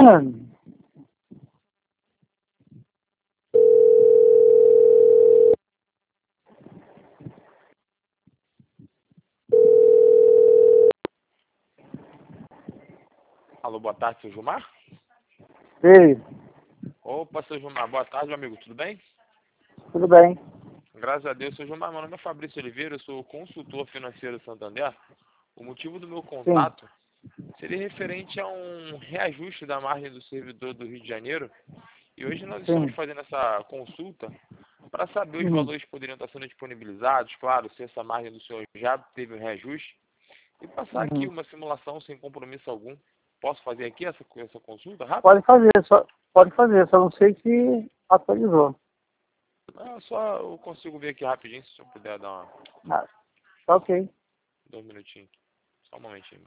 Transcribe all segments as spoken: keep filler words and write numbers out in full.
Alô, boa tarde, seu Gilmar? Ei, Opa, seu Gilmar, boa tarde, meu amigo, tudo bem? tudo bem? Graças a Deus, seu Gilmar, meu nome é Fabrício Oliveira, eu sou consultor financeiro do Santander. O motivo do meu Sim. contato seria referente a um reajuste da margem do servidor do Rio de Janeiro. E hoje nós estamos Sim. fazendo essa consulta para saber os Uhum. valores que poderiam estar sendo disponibilizados, claro, se essa margem do senhor já teve um reajuste, e passar aqui Uhum. uma simulação sem compromisso algum. Posso fazer aqui essa, essa consulta rápida? Pode fazer, só, pode fazer, só não sei se atualizou. Ah, só eu consigo ver aqui rapidinho, se o senhor puder dar uma, Ah, tá ok. dois minutinhos. Só um momentinho.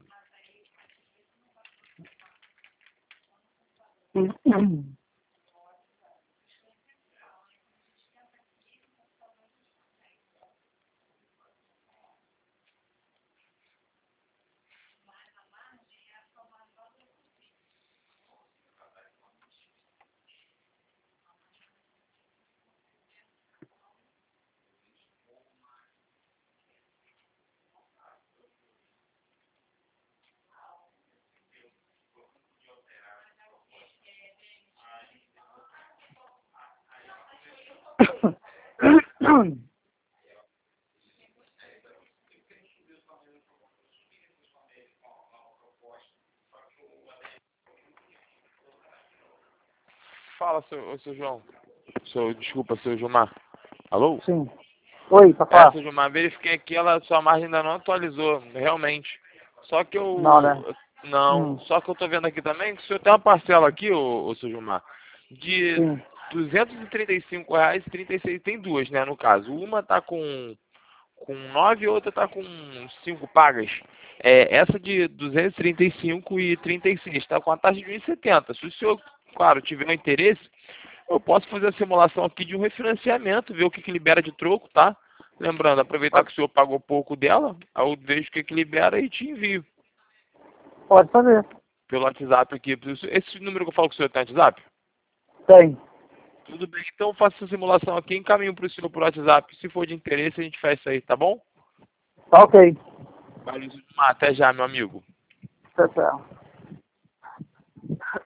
Uhum. Fala, seu, ô, seu João. Seu, desculpa, seu Gilmar. Alô? Sim. Oi, pra É, falar? seu Gilmar, verifiquei aqui, ela, sua margem ainda não atualizou, realmente. Só que Não, né? eu... Não, Hum. só que eu tô vendo aqui também que o senhor tem uma parcela aqui, ô, ô seu Gilmar, de Sim. duzentos e trinta e cinco reais e trinta e seis. Tem duas, né, no caso. Uma tá com, com nove e outra tá com cinco pagas. É, essa de duzentos e trinta e cinco e trinta e seis tá com a taxa de um e setenta. Se o senhor, claro, tiver um interesse, eu posso fazer a simulação aqui de um refinanciamento, ver o que, que libera de troco, tá? Lembrando, aproveitar Pode, que o senhor pagou pouco dela, aí eu vejo o que, que libera e te envio pode fazer. pelo WhatsApp aqui. Esse número que eu falo com o senhor tem WhatsApp? Tem. Tudo bem, então eu faço essa simulação aqui, encaminho para o senhor por WhatsApp. Se for de interesse, a gente faz isso aí, tá bom? Tá ok. Valeu, até já, meu amigo. Tchau, tchau.